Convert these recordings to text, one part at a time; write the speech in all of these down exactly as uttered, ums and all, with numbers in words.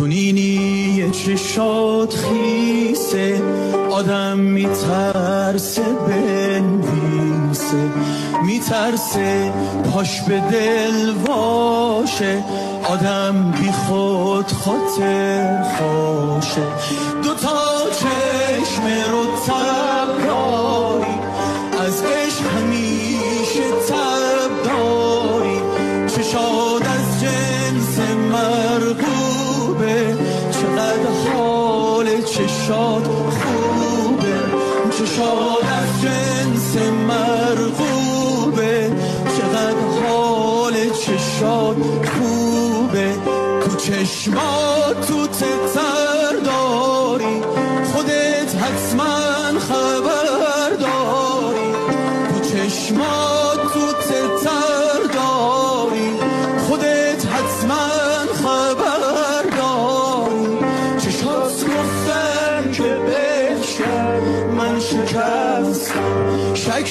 کنینی چشات خیسه آدم میترسه بنویسه، میترسه پاش به دل واشه، آدم بی خود خاطر خواشه. دوتا چشم رو تب داری، از عشق همیشه تب داری، چشاد از جنس مرغوبه، چقدر حال چشاد خوبه، چشاد از جنس مرغوبه، چقدر حال چشاد خوبه. تو چشمات تو تتر داری، خودت حتما خبر داری، تو چشمات تو تتر داری، خودت حتما خبر داری. چشات گفتن که بشکن من شکستم، شک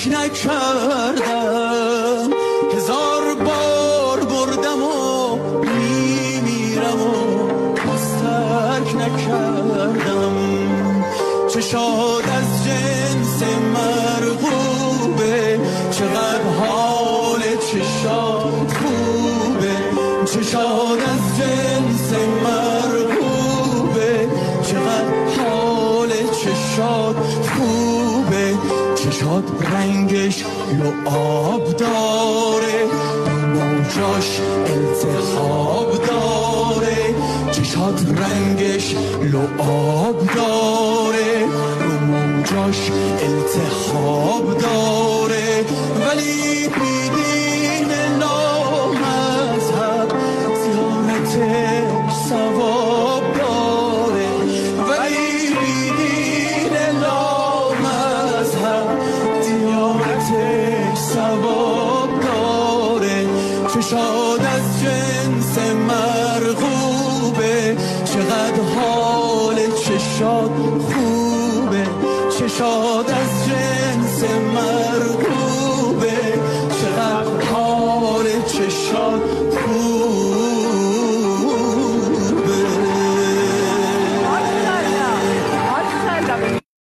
نکردم، هزار بار بردم و میمیرم و باز ترک نکردم. چشاد از جنس مرغوبه، چقدر حال چشاد خوبه، چشاد از جنس مرغوبه، چقدر حال چشاد خوبه. چشاد رنگش لعاب داره، موجاش التهاب داره، چشاد رنگش لعاب داره، رو موجاش التهاب داره، ولی بیدین لامذهب زیارتش ثواب داره، ولی بیدین لامذهب زیارتش ثواب داره. چشاد از جنس مرغوبه، چقدر حال چشاد خوبه، چشاد از جنس مرغوبه، چقدر حال چشاد